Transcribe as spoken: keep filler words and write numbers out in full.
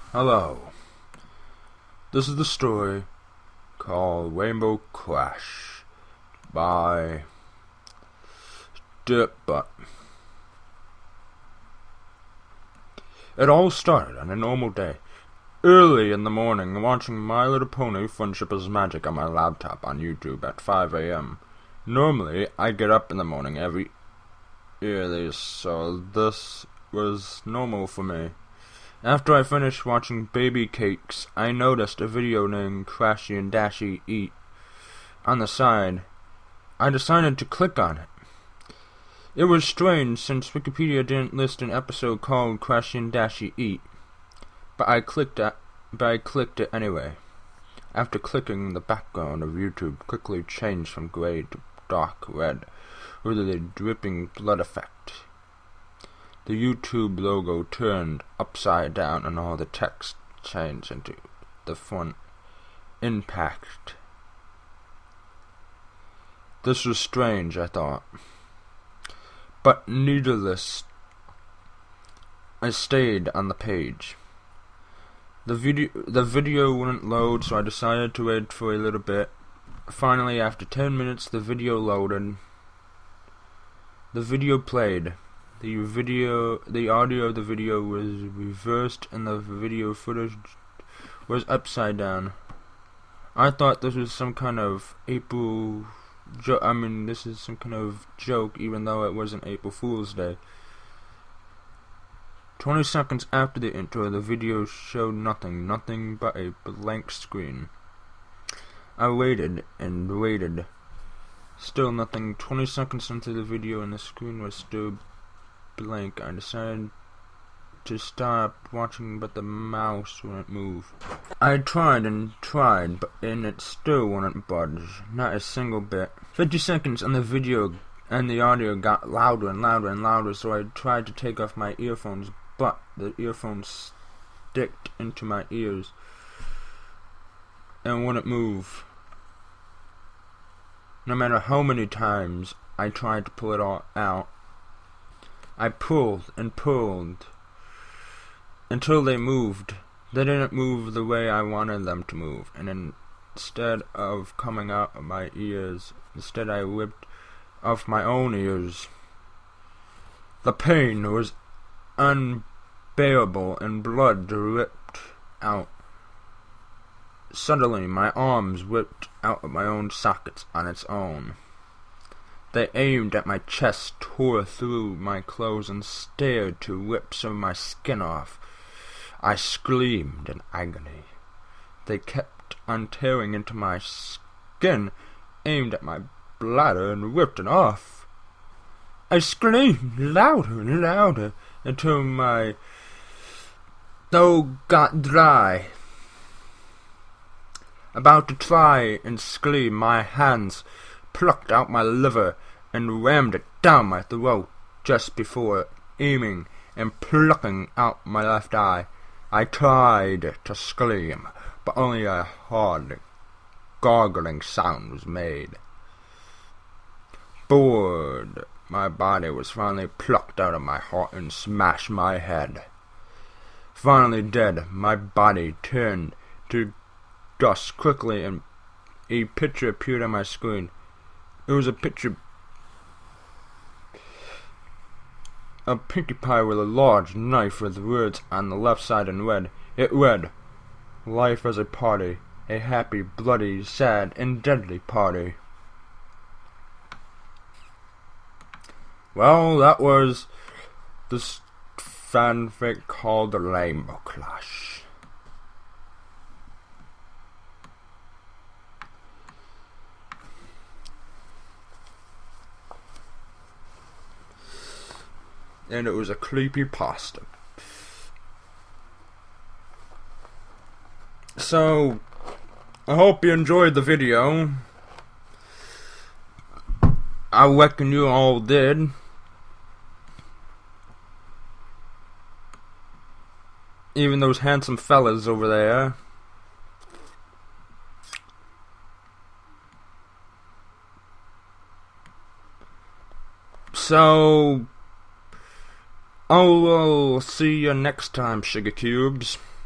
Hello. This is the story called Rainbow Crash by Dirtbutt. It all started on a normal day. Early in the morning, watching My Little Pony Friendship is Magic on my laptop on YouTube at five a m Normally, I get up in the morning every early, so this was normal for me. After I finished watching Baby Cakes, I noticed a video named Crashy and Dashy Eat on the side. I decided to click on it. It was strange since Wikipedia didn't list an episode called Crashy and Dashy Eat, but I clicked it, but I clicked it anyway. After clicking, the background of YouTube quickly changed from gray to dark red with a dripping blood effect. The YouTube logo turned upside down and all the text changed into the font Impact. This was strange, I thought. But needless, I stayed on the page. The video, the video wouldn't load, so I decided to wait for a little bit. Finally, after ten minutes, the video loaded. The video played. The video, the audio of the video was reversed and the video footage was upside down. I thought this was some kind of April joke. I mean, this is some kind of joke, even though it wasn't April Fool's Day. Twenty seconds after the intro, the video showed nothing, nothing but a blank screen. I waited and waited. Still nothing. Twenty seconds into the video and the screen was still blank. I decided to stop watching, but the mouse wouldn't move. I tried and tried, but and it still wouldn't budge, not a single bit. Fifty seconds and the video and the audio got louder and louder and louder, so I tried to take off my earphones, but the earphones sticked into my ears and wouldn't move. No matter how many times I tried to pull it all out, I pulled and pulled until they moved. They didn't move the way I wanted them to move, and instead of coming out of my ears, instead I whipped off my own ears. The pain was unbearable and blood dripped out. Suddenly, my arms whipped out of my own sockets on its own. They aimed at my chest, tore through my clothes, and stared to rip some of my skin off. I screamed in agony. They kept on tearing into my skin, aimed at my bladder, and ripped it off. I screamed louder and louder until my throat got dry. About to try and scream, my hands plucked out my liver and rammed it down my throat just before aiming and plucking out my left eye. I tried to scream, but only a hard, gargling sound was made. Bored, my body was finally plucked out of my heart and smashed my head. Finally dead, my body turned to dust quickly, and a picture appeared on my screen. It was a picture of Pinkie Pie with a large knife with words on the left side in red. It read, "Life as a party, a happy, bloody, sad, and deadly party." Well, that was this fanfic called The Rainbow Crash. And it was a creepypasta. So, I hope you enjoyed the video. I reckon you all did. Even those handsome fellas over there. So, I will see you next time, Sugar Cubes.